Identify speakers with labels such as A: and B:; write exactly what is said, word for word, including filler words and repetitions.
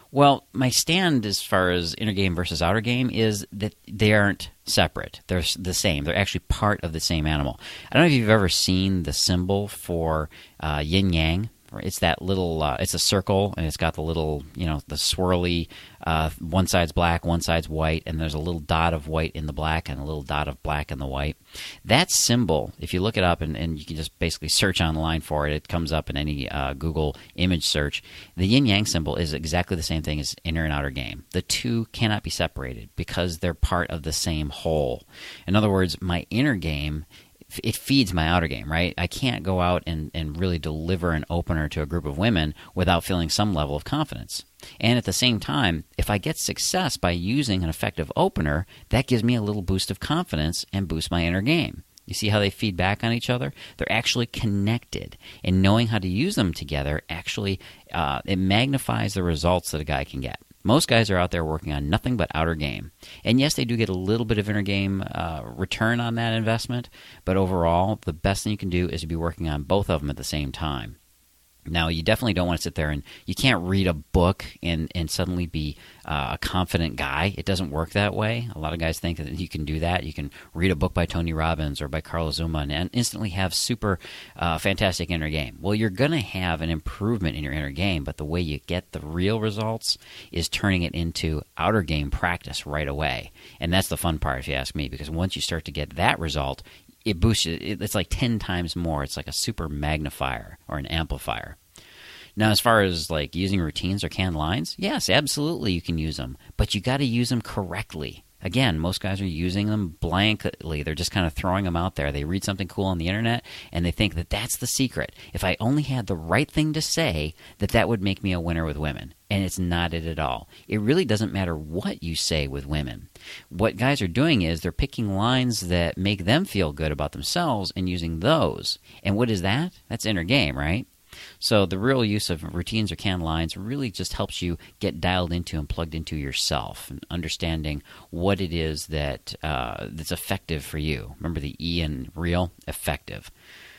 A: Well, my stand as far as inner game versus outer game is that they aren't separate. They're the same. They're actually part of the same animal. I don't know if you've ever seen the symbol for uh, yin yang. It's that little, uh, it's a circle, and it's got the little, you know, the swirly, uh, one side's black, one side's white, and there's a little dot of white in the black and a little dot of black in the white. That symbol, if you look it up, and, and you can just basically search online for it, it comes up in any uh, Google image search. The yin-yang symbol is exactly the same thing as inner and outer game. The two cannot be separated because they're part of the same whole. In other words, my inner game, it feeds my outer game, right? I can't go out and, and really deliver an opener to a group of women without feeling some level of confidence. And at the same time, if I get success by using an effective opener, that gives me a little boost of confidence and boosts my inner game. You see how they feed back on each other? They're actually connected, and knowing how to use them together actually uh, it magnifies the results that a guy can get. Most guys are out there working on nothing but outer game. And yes, they do get a little bit of inner game uh, return on that investment, but overall, the best thing you can do is to be working on both of them at the same time. Now, you definitely don't want to sit there and you can't read a book and, and suddenly be uh, a confident guy. It doesn't work that way. A lot of guys think that you can do that. You can read a book by Tony Robbins or by Carl Zuma and instantly have super uh, fantastic inner game. Well, you're going to have an improvement in your inner game, but the way you get the real results is turning it into outer game practice right away. And that's the fun part, if you ask me, because once you start to get that result, it boosts it. It's like ten times more. It's like a super magnifier or an amplifier. Now, as far as like using routines or canned lines, yes, absolutely you can use them, but you got to use them correctly. Again, most guys are using them blankly. They're just kind of throwing them out there. They read something cool on the internet, and they think that that's the secret. If I only had the right thing to say, that that would make me a winner with women. And it's not it at all. It really doesn't matter what you say with women. What guys are doing is they're picking lines that make them feel good about themselves and using those. And what is that? That's inner game, right? So the real use of routines or canned lines really just helps you get dialed into and plugged into yourself and understanding what it is that uh, that's effective for you. Remember the E in real? Effective.